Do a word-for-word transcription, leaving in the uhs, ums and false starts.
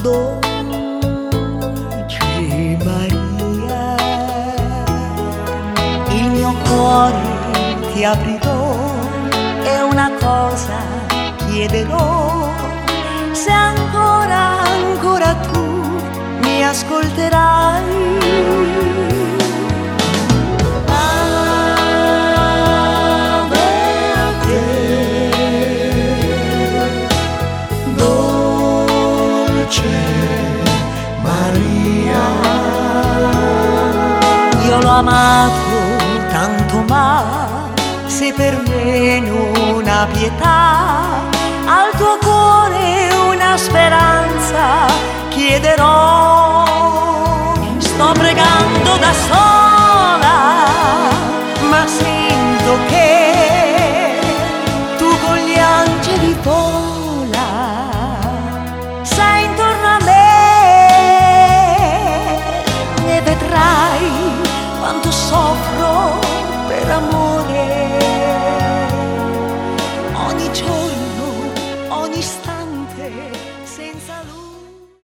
Dolce Maria, il mio cuore ti aprirò e una cosa chiederò: se ancora, ancora tu mi ascolterai. Maria, io l'ho amato tanto, ma se per me non ha pietà, al tuo cuore una speranza chiederò. Sto pregando da sola, ma sento che